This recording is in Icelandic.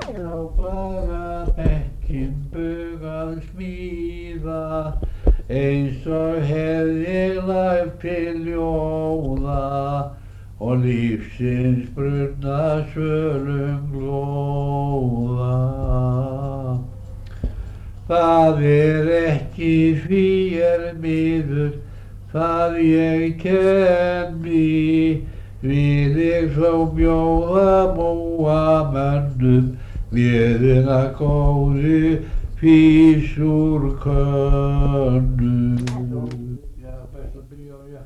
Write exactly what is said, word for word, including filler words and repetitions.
Já, bara bekkin bugað smíða, eins og hefði lært til ljóða, og lífsins brunna svölum glóða. Það er ekki því er miður, það ég kenni, við ég þó bjóða Móamönnum, mér góðu fís úr könnu.